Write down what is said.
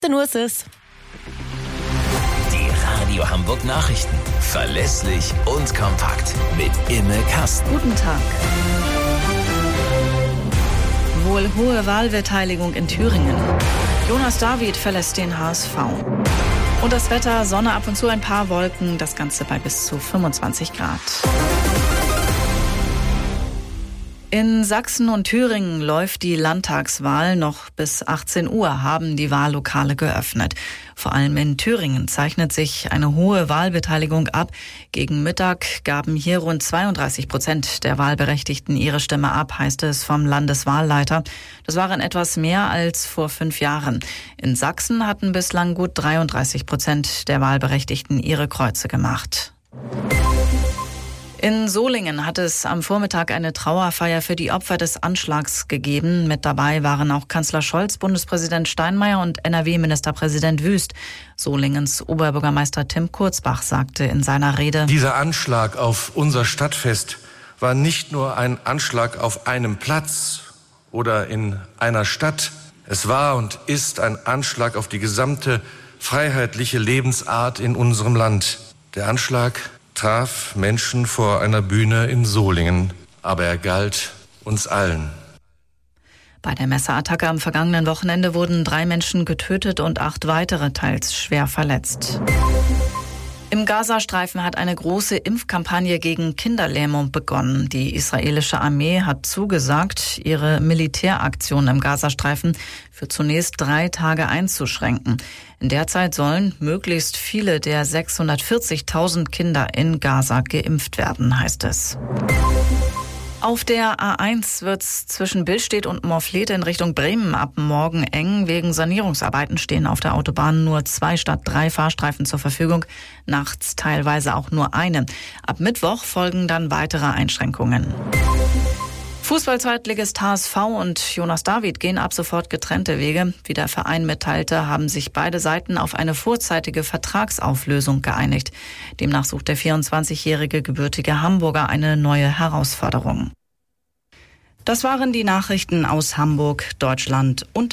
Nur ist es. Die Radio Hamburg Nachrichten. Verlässlich und kompakt. Mit Imme Kasten. Guten Tag. Wohl hohe Wahlbeteiligung in Thüringen. Jonas David verlässt den HSV. Und das Wetter, Sonne, ab und zu ein paar Wolken, das Ganze bei bis zu 25 Grad. In Sachsen und Thüringen läuft die Landtagswahl. Noch bis 18 Uhr haben die Wahllokale geöffnet. Vor allem in Thüringen zeichnet sich eine hohe Wahlbeteiligung ab. Gegen Mittag gaben hier rund 32% der Wahlberechtigten ihre Stimme ab, heißt es vom Landeswahlleiter. Das waren etwas mehr als vor 5 Jahren. In Sachsen hatten bislang gut 33% der Wahlberechtigten ihre Kreuze gemacht. In Solingen hat es am Vormittag eine Trauerfeier für die Opfer des Anschlags gegeben. Mit dabei waren auch Kanzler Scholz, Bundespräsident Steinmeier und NRW-Ministerpräsident Wüst. Solingens Oberbürgermeister Tim Kurzbach sagte in seiner Rede: Dieser Anschlag auf unser Stadtfest war nicht nur ein Anschlag auf einem Platz oder in einer Stadt. Es war und ist ein Anschlag auf die gesamte freiheitliche Lebensart in unserem Land. Der Anschlag traf Menschen vor einer Bühne in Solingen, aber er galt uns allen. Bei der Messerattacke am vergangenen Wochenende wurden 3 Menschen getötet und 8 weitere teils schwer verletzt. Im Gazastreifen hat eine große Impfkampagne gegen Kinderlähmung begonnen. Die israelische Armee hat zugesagt, ihre Militäraktion im Gazastreifen für zunächst 3 Tage einzuschränken. In der Zeit sollen möglichst viele der 640.000 Kinder in Gaza geimpft werden, heißt es. Auf der A1 wird's zwischen Billstedt und Morflete in Richtung Bremen ab morgen eng. Wegen Sanierungsarbeiten stehen auf der Autobahn nur 2 statt 3 Fahrstreifen zur Verfügung. Nachts teilweise auch nur eine. Ab Mittwoch folgen dann weitere Einschränkungen. Fußball-Zweitligist HSV und Jonas David gehen ab sofort getrennte Wege. Wie der Verein mitteilte, haben sich beide Seiten auf eine vorzeitige Vertragsauflösung geeinigt. Demnach sucht der 24-jährige gebürtige Hamburger eine neue Herausforderung. Das waren die Nachrichten aus Hamburg, Deutschland und